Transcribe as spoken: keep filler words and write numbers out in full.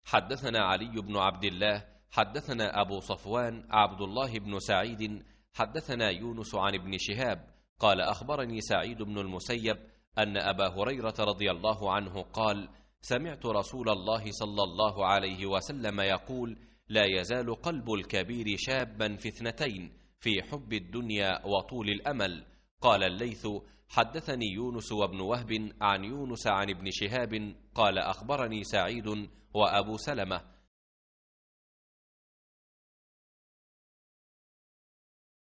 حدثنا علي بن عبد الله حدثنا أبو صفوان عبد الله بن سعيد حدثنا يونس عن ابن شهاب قال أخبرني سعيد بن المسيب أن أبا هريرة رضي الله عنه قال: سمعت رسول الله صلى الله عليه وسلم يقول: لا يزال قلب الكبير شابا في اثنتين، في حب الدنيا وطول الأمل. قال الليث: حدثني يونس وابن وهب عن يونس عن ابن شهاب قال أخبرني سعيد وأبو سلمة